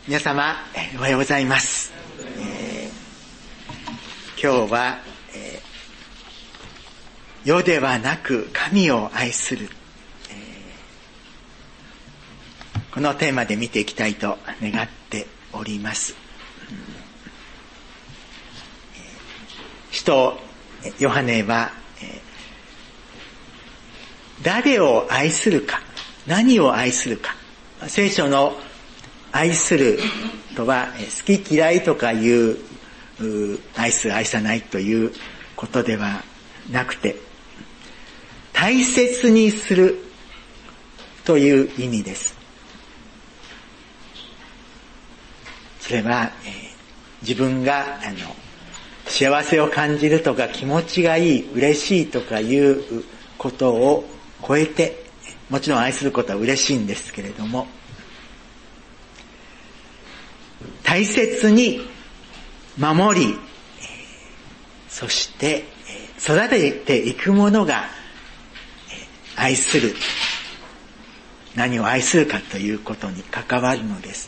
皆様おはようございます。今日は、世ではなく神を愛する、このテーマで見ていきたいと願っております。使徒ヨハネは、誰を愛するか、何を愛するか、聖書の愛するとは好き嫌いとかいう愛す愛さないということではなくて、大切にするという意味です。それは、自分が幸せを感じるとか気持ちがいい、嬉しいとかいうことを超えて、もちろん愛することは嬉しいんですけれども、大切に守り、そして育てていくものが愛する、何を愛するかということに関わるのです。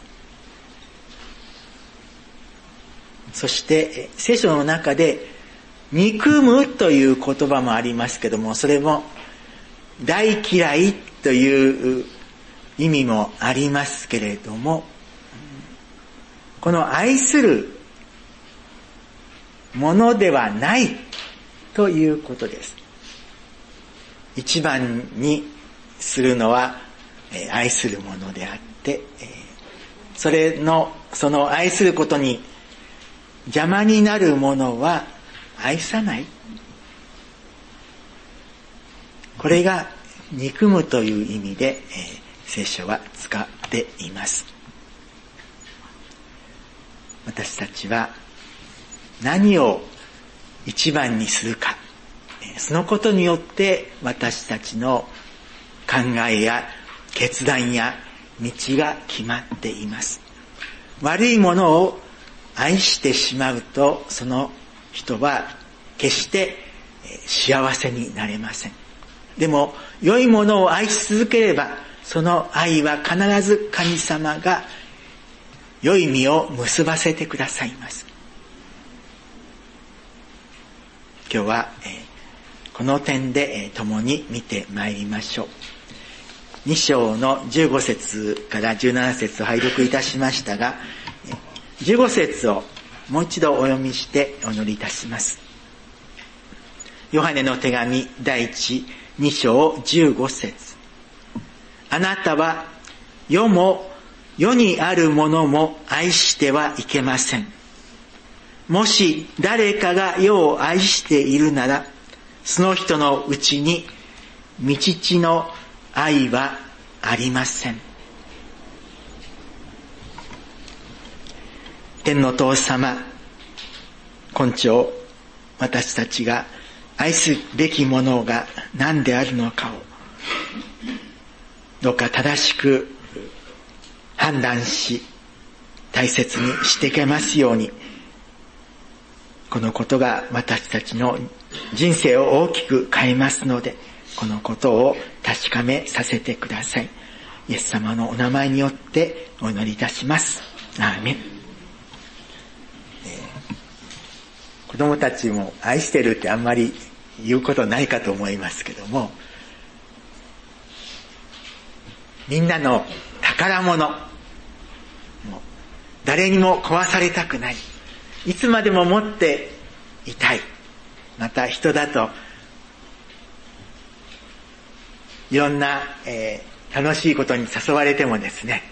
そして聖書の中で憎むという言葉もありますけども、それも大嫌いという意味もありますけれども、この愛するものではないということです。一番にするのは愛するものであって、その愛することに邪魔になるものは愛さない。これが憎むという意味で、聖書は使っています。私たちは何を一番にするか、そのことによって私たちの考えや決断や道が決まっています。悪いものを愛してしまうと、その人は決して幸せになれません。でも良いものを愛し続ければ、その愛は必ず神様が良い実を結ばせてくださいます。今日はこの点で共に見てまいりましょう。2章の15節から17節を拝読いたしましたが、15節をもう一度お読みしてお祈りいたします。ヨハネの手紙第2章15節。あなたは世も世にあるものも愛してはいけません。もし誰かが世を愛しているなら、その人のうちに御父の愛はありません。天の父様、今朝私たちが愛すべきものが何であるのかをどうか正しく判断し、大切にしていけますように、このことが私たちの人生を大きく変えますので、このことを確かめさせてください。イエス様のお名前によってお祈りいたします。アーメン。子供たちも愛してるってあんまり言うことないかと思いますけども、みんなの宝物、誰にも壊されたくない、いつまでも持っていたい。また人だといろんな、楽しいことに誘われてもですね、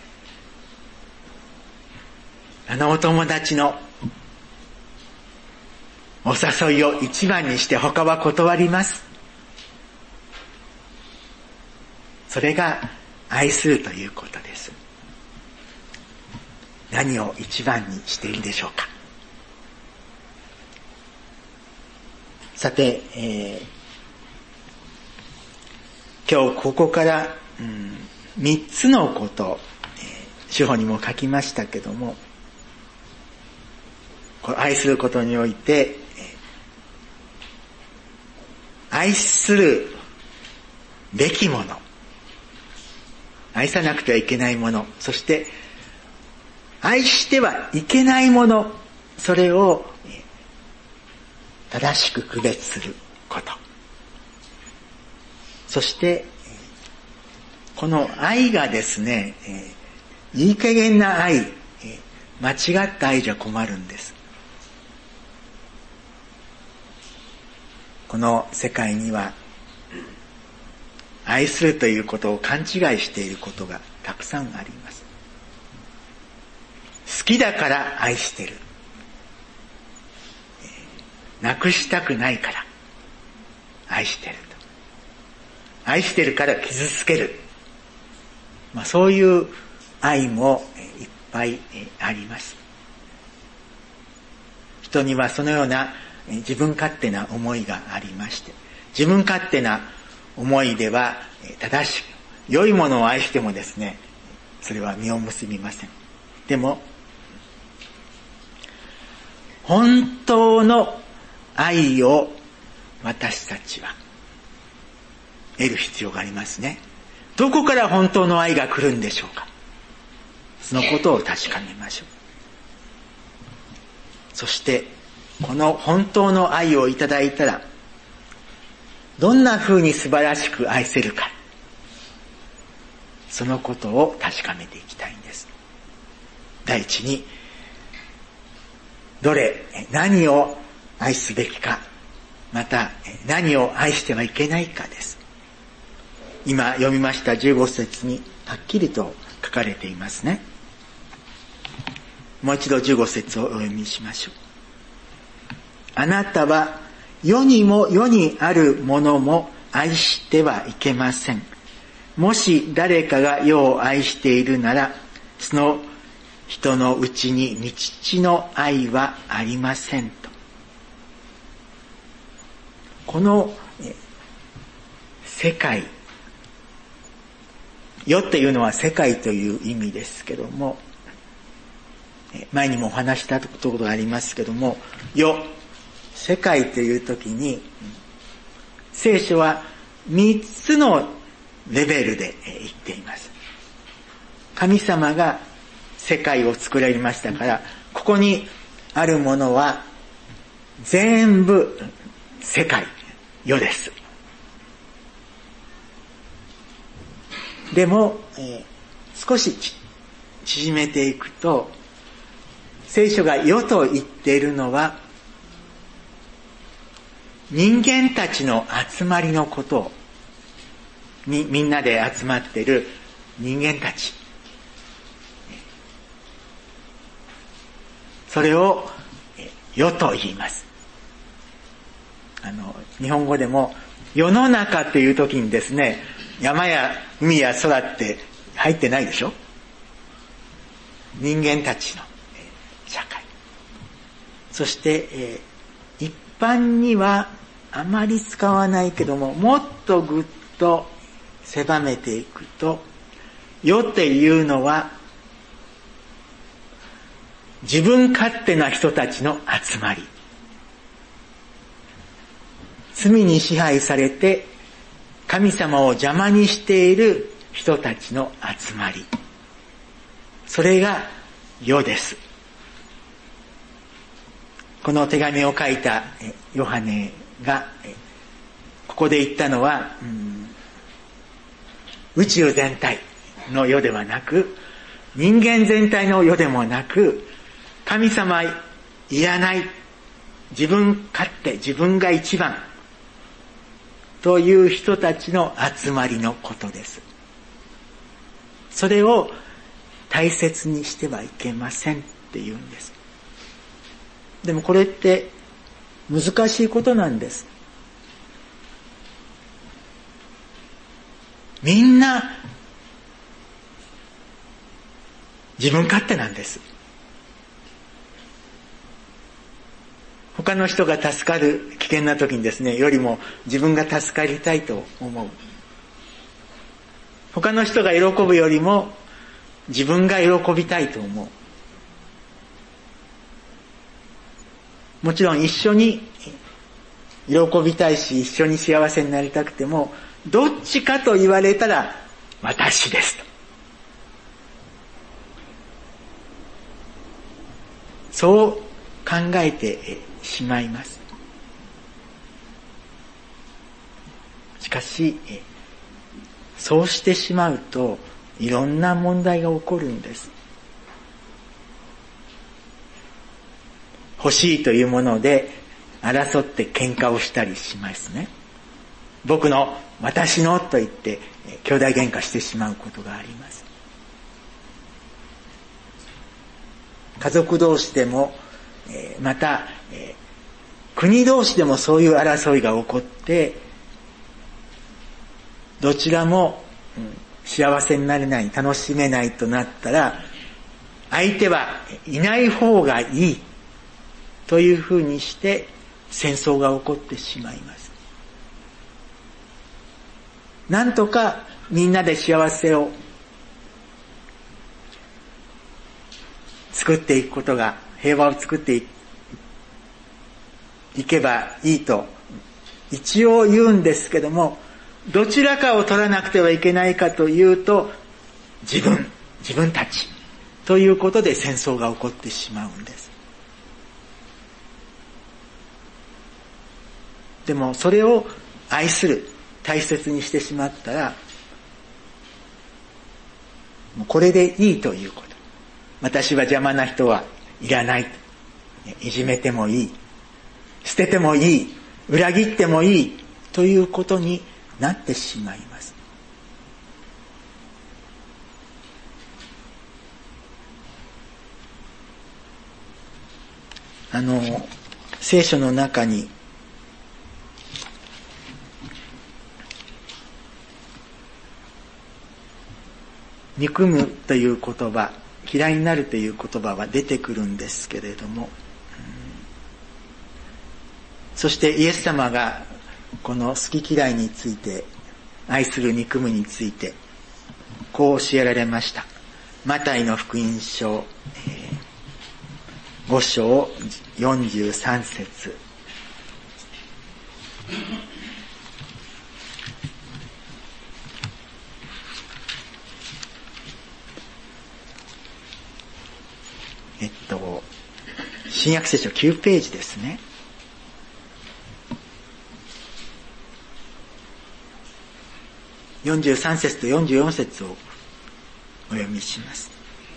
お友達のお誘いを一番にして他は断ります。それが愛するということです。何を一番にしているでしょうか。さて、今日ここから、3つのこと、主語にも書きましたけども、愛することにおいて、愛するべきもの、愛さなくてはいけないもの、そして愛してはいけないもの、それを正しく区別すること。そしてこの愛がですね、いい加減な愛、間違った愛じゃ困るんです。この世界には愛するということを勘違いしていることがたくさんあります。好きだから愛してる。なくしたくないから愛してると。愛してるから傷つける。そういう愛もいっぱいあります。人にはそのような自分勝手な思いがありまして、自分勝手な思いでは正しく良いものを愛してもですね、それは実を結びません。でも本当の愛を私たちは得る必要がありますね。どこから本当の愛が来るんでしょうか。そのことを確かめましょう。そしてこの本当の愛をいただいたら、どんな風に素晴らしく愛せるか、そのことを確かめていきたいんです。第一に、何を愛すべきか、また何を愛してはいけないかです。今読みました15節にはっきりと書かれていますね。もう一度15節をお読みしましょう。あなたは世にも世にあるものも愛してはいけません。もし誰かが世を愛しているなら、その人のうちに父の愛はありませんと。この世界、世っていうのは世界という意味ですけども、前にもお話したことがありますけども、世界という時に聖書は3つのレベルで言っています。神様が世界を作られましたから、ここにあるものは全部世界、世です。でも、少し縮めていくと、聖書が世と言っているのは、人間たちの集まりのことを、みんなで集まっている人間たち。それを世と言います。日本語でも世の中っていう時にですね、山や海や空って入ってないでしょ。人間たちの社会。そして、一般にはあまり使わないけども、もっとぐっと狭めていくと、世っていうのは自分勝手な人たちの集まり。罪に支配されて神様を邪魔にしている人たちの集まり。それが世です。この手紙を書いたヨハネがここで言ったのは、宇宙全体の世ではなく、人間全体の世でもなく、神様いらない、自分勝手、自分が一番という人たちの集まりのことです。それを大切にしてはいけませんって言うんです。でもこれって難しいことなんです。みんな自分勝手なんです。他の人が助かる危険な時にですね、よりも自分が助かりたいと思う。他の人が喜ぶよりも自分が喜びたいと思う。もちろん一緒に喜びたいし、一緒に幸せになりたくても、どっちかと言われたら私ですと。 そう考えてしまいます。しかし、そうしてしまうといろんな問題が起こるんです。欲しいというもので争って喧嘩をしたりしますね。僕の、私のと言って兄弟喧嘩してしまうことがあります。家族同士でも、また、国同士でもそういう争いが起こって、どちらも幸せになれない、楽しめないとなったら、相手はいない方がいいというふうにして戦争が起こってしまいます。なんとかみんなで幸せを作っていくことが、平和を作っていけばいいと一応言うんですけども、どちらかを取らなくてはいけないかというと、自分たちということで戦争が起こってしまうんです。でもそれを愛する、大切にしてしまったら、もうこれでいいということ。私は邪魔な人はいらない。いじめてもいい。捨ててもいい。裏切ってもいい。ということになってしまいます。聖書の中に憎むという言葉、嫌いになるという言葉は出てくるんですけれども、そしてイエス様がこの好き嫌いについて、愛する憎むについてこう教えられました。マタイの福音書5章43節。新約聖書9ページですね。43節と44節をお読みします。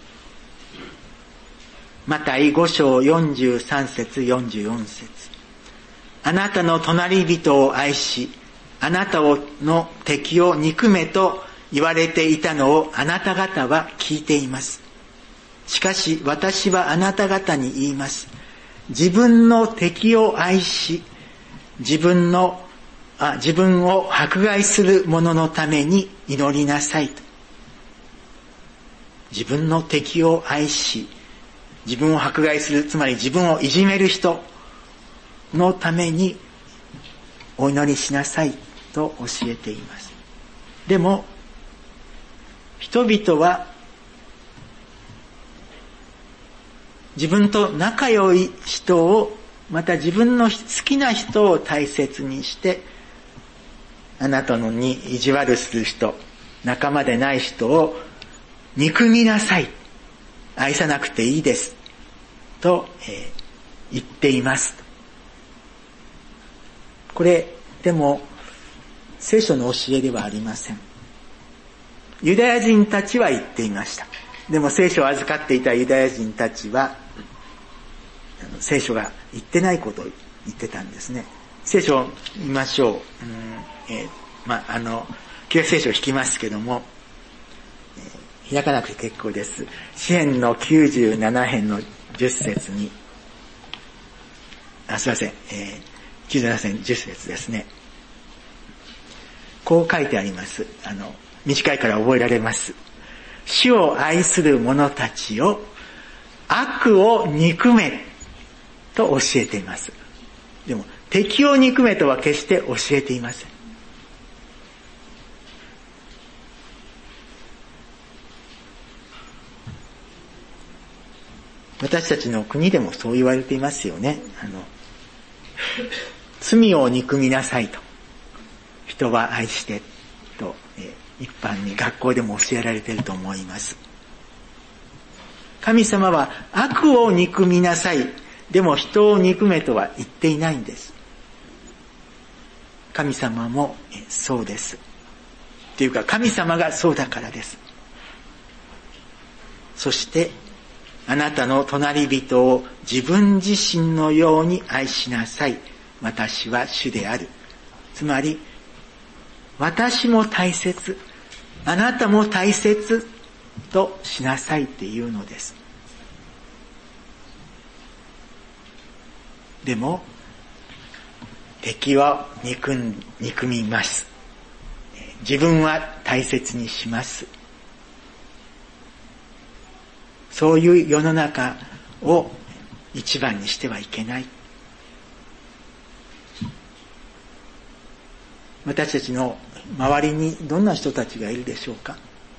マタイ5章43節44節。あなたの隣人を愛し、あなたの敵を憎めと言われていたのをあなた方は聞いています。しかし私はあなた方に言います。自分の敵を愛し、自分を迫害する者のために祈りなさいと。自分の敵を愛し、自分を迫害する、つまり自分をいじめる人のためにお祈りしなさいと教えています。でも、人々は自分と仲良い人を、また自分の好きな人を大切にして、あなたのに意地悪する人、仲間でない人を憎みなさい。愛さなくていいです。と、言っています。これ、でも、聖書の教えではありません。ユダヤ人たちは言っていました。でも聖書を預かっていたユダヤ人たちは、聖書が言ってないことを言ってたんですね。聖書を見ましょう。旧約聖書を引きますけども、開かなくて結構です。詩編の97編の10節に、すいません、97編10節ですね。こう書いてあります。短いから覚えられます。主を愛する者たちを悪を憎めと教えています。でも敵を憎めとは決して教えていません。私たちの国でもそう言われていますよね。罪を憎みなさいと、人は愛してと、一般に学校でも教えられていると思います。 神様は悪を憎みなさい。でも人を憎めとは言っていないんです。神様もそうです。っていうか神様がそうだからです。そしてあなたの隣人を自分自身のように愛しなさい。私は主である。つまり私も大切、あなたも大切としなさいっていうのです。でも敵は憎みます。自分は大切にします。そういう世の中を一番にしてはいけない。私たちの周りにどんな人たちがいるでしょうか。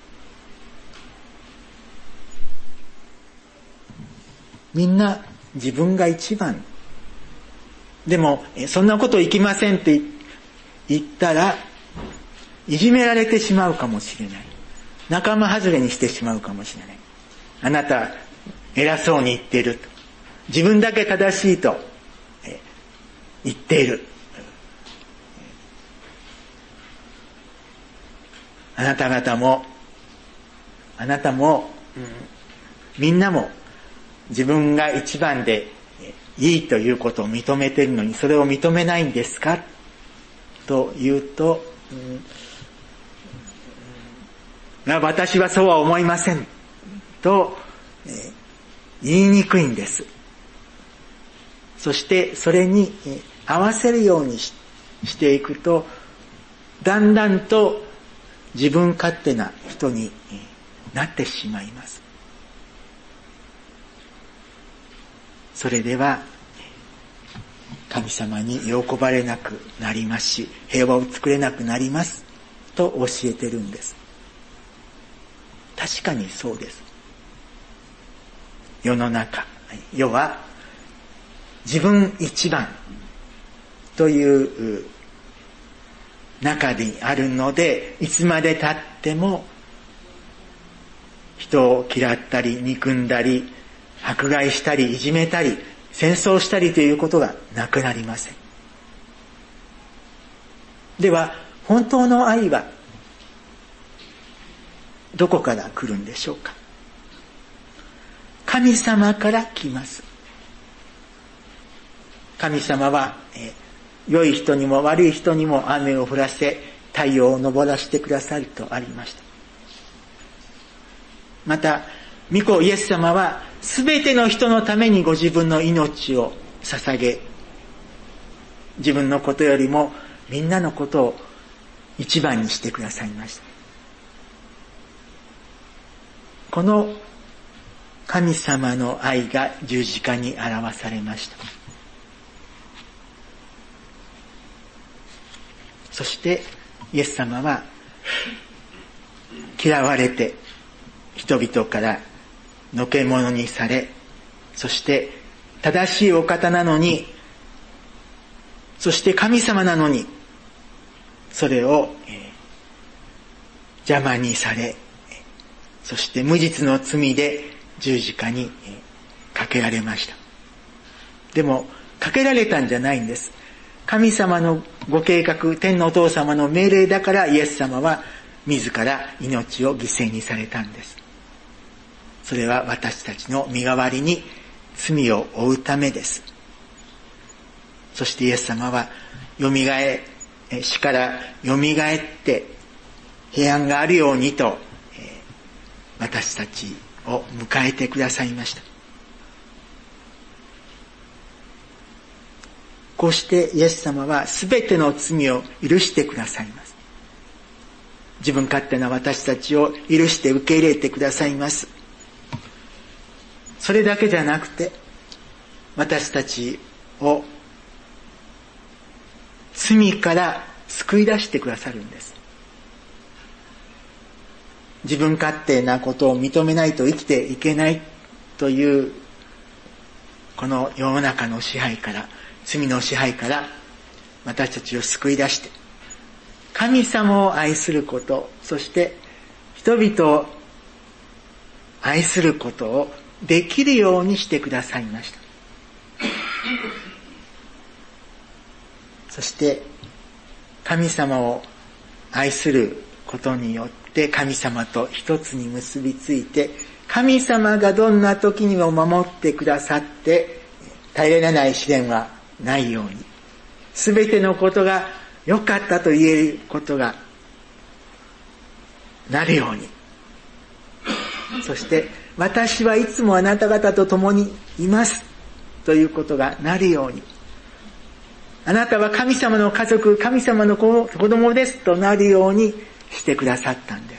みんな自分が一番。でもそんなこといきませんって言ったらいじめられてしまうかもしれない。仲間外れにしてしまうかもしれない。あなた偉そうに言っていると、自分だけ正しいと言っている。あなたも、みんなも自分が一番でいいということを認めているのに、それを認めないんですかと言うと、私はそうは思いませんと、言いにくいんです。そしてそれに合わせるようにしていくと、だんだんと自分勝手な人になってしまいます。それでは神様に喜ばれなくなりますし、平和を作れなくなりますと教えてるんです。確かにそうです。世の中、世は自分一番という中にあるので、いつまで経っても人を嫌ったり憎んだり迫害したりいじめたり戦争したりということがなくなりません。では本当の愛はどこから来るんでしょうか。神様から来ます。神様は良い人にも悪い人にも雨を降らせ太陽を昇らせてくださるとありました。また御子イエス様はすべての人のためにご自分の命を捧げ、自分のことよりもみんなのことを一番にしてくださいました。この神様の愛が十字架に表されました。そしてイエス様は嫌われて人々からのけ者にされ、そして正しいお方なのに、そして神様なのに、それを邪魔にされ、そして無実の罪で十字架にかけられました。でもかけられたんじゃないんです。神様のご計画、天のお父様の命令だからイエス様は自ら命を犠牲にされたんです。それは私たちの身代わりに罪を負うためです。そしてイエス様は死からよみがえって平安があるようにと私たちを迎えてくださいました。こうしてイエス様はすべての罪を許してくださいます。自分勝手な私たちを許して受け入れてくださいます。それだけじゃなくて、私たちを罪から救い出してくださるんです。自分勝手なことを認めないと生きていけないというこの世の中の支配から、罪の支配から私たちを救い出して、神様を愛すること、そして人々を愛することをできるようにしてくださいました。そして神様を愛することによって神様と一つに結びついて、神様がどんな時にも守ってくださって耐えられない試練はないように、すべてのことが良かったと言えることがなるように、そして私はいつもあなた方と共にいますということがなるように、あなたは神様の家族、神様の子供ですとなるようにしてくださったんです。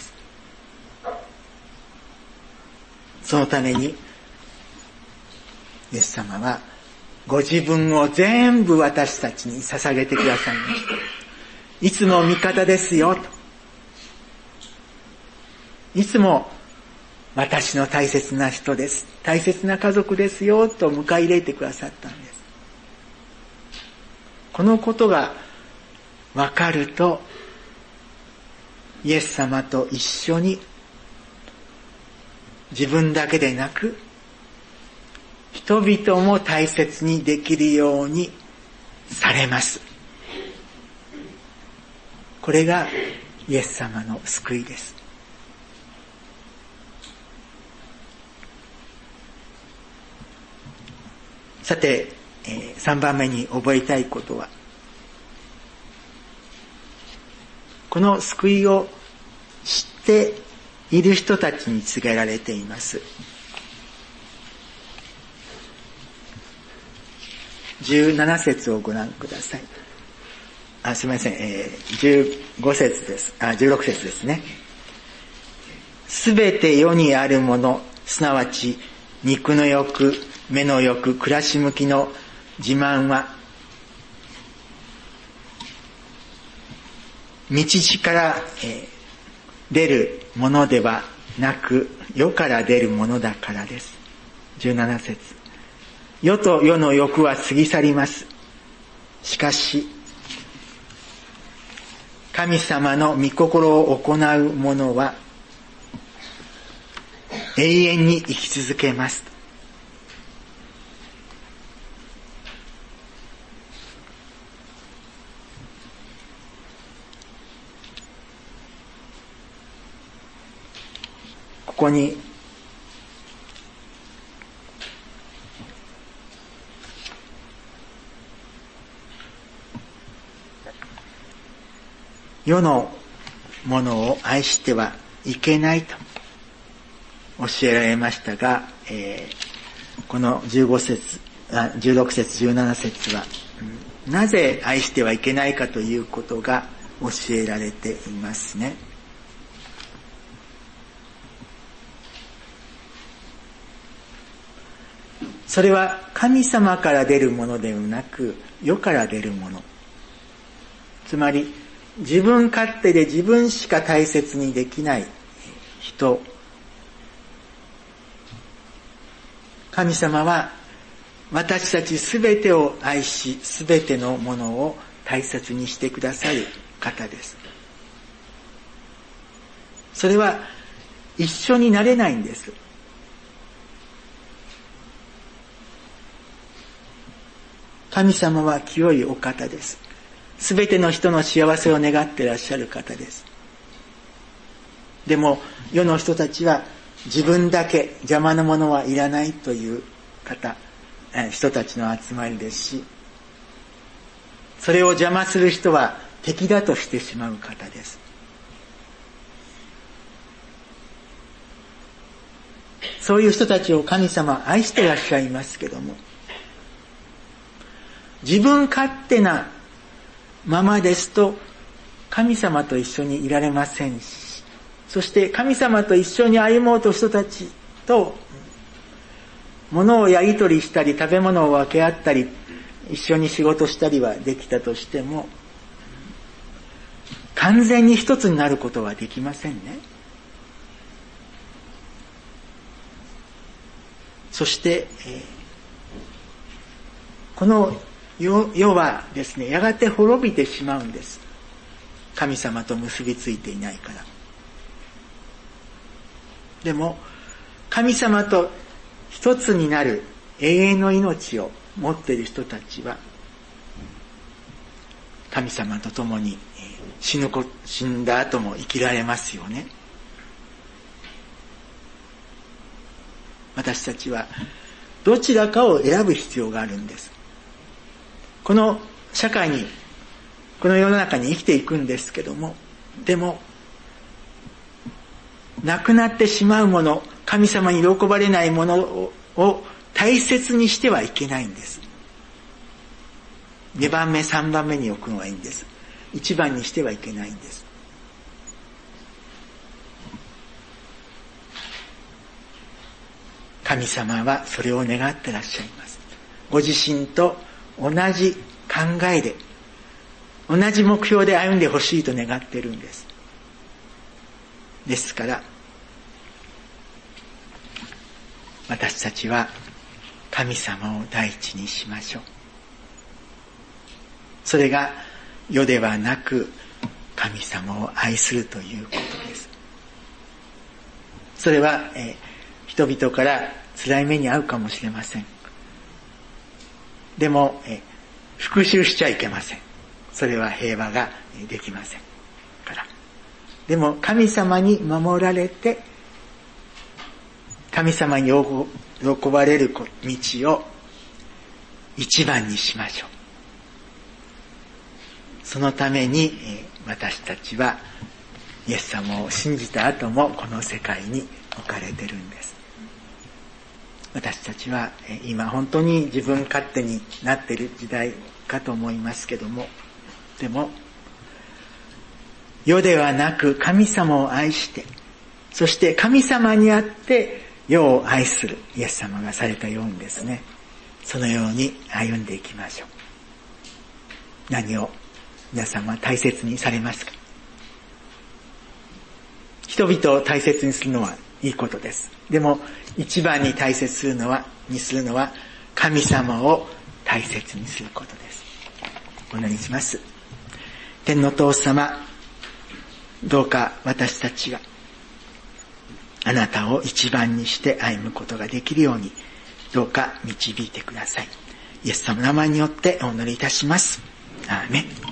そのためにイエス様はご自分を全部私たちに捧げてくださいました。いつも味方ですよと、いつも私の大切な人です、大切な家族ですよと迎え入れてくださったんです。このことが分かると、イエス様と一緒に自分だけでなく人々も大切にできるようにされます。これがイエス様の救いです。さて、3番目に覚えたいことは、この救いを知っている人たちに告げられています。17節をご覧ください。すみません、15節です。16節ですね。すべて世にあるもの、すなわち肉の欲、目の欲、暮らし向きの自慢は、道地から出るものではなく、世から出るものだからです。17節。世と世の欲は過ぎ去ります。しかし、神様の御心を行う者は永遠に生き続けます。ここに世のものを愛してはいけないと教えられましたが、この16節17節は、なぜ愛してはいけないかということが教えられていますね。それは神様から出るものではなく、世から出るもの。つまり、自分勝手で自分しか大切にできない人。神様は私たちすべてを愛し、すべてのものを大切にしてくださる方です。それは一緒になれないんです。神様は清いお方です。すべての人の幸せを願っていらっしゃる方です。でも世の人たちは自分だけ邪魔なものはいらないという人たちの集まりですし、それを邪魔する人は敵だとしてしまう方です。そういう人たちを神様は愛していらっしゃいますけども、自分勝手なままですと神様と一緒にいられませんし、そして神様と一緒に歩もうと人たちと物をやり取りしたり、食べ物を分け合ったり、一緒に仕事したりはできたとしても、完全に一つになることはできませんね。そして、この世はですね、やがて滅びてしまうんです。神様と結びついていないから。でも、神様と一つになる永遠の命を持っている人たちは、神様と共に死んだ後も生きられますよね。私たちはどちらかを選ぶ必要があるんです。この社会に、この世の中に生きていくんですけども、でもなくなってしまうもの、神様に喜ばれないものを大切にしてはいけないんです。2番目、3番目に置くのがいいんです。1番にしてはいけないんです。神様はそれを願ってらっしゃいます。ご自身と同じ考えで、同じ目標で歩んでほしいと願っているんです。ですから、私たちは神様を第一にしましょう。それが世ではなく神様を愛するということです。それは、人々から辛い目に遭うかもしれません。でも、復讐しちゃいけません。それは平和ができませんから。でも神様に守られて、神様に喜ばれる道を一番にしましょう。そのために私たちはイエス様を信じた後もこの世界に置かれてるんです。私たちは今本当に自分勝手になっている時代かと思いますけども、でも世ではなく神様を愛して、そして神様にあって世を愛するイエス様がされたようにですね、そのように歩んでいきましょう。何を皆様は大切にされますか？人々を大切にするのはいいことです。でも一番に大切にするのは神様を大切にすることです。お祈りします。天の父様、どうか私たちがあなたを一番にして歩むことができるように、どうか導いてください。イエス様の名前によってお祈りいたします。アーメン。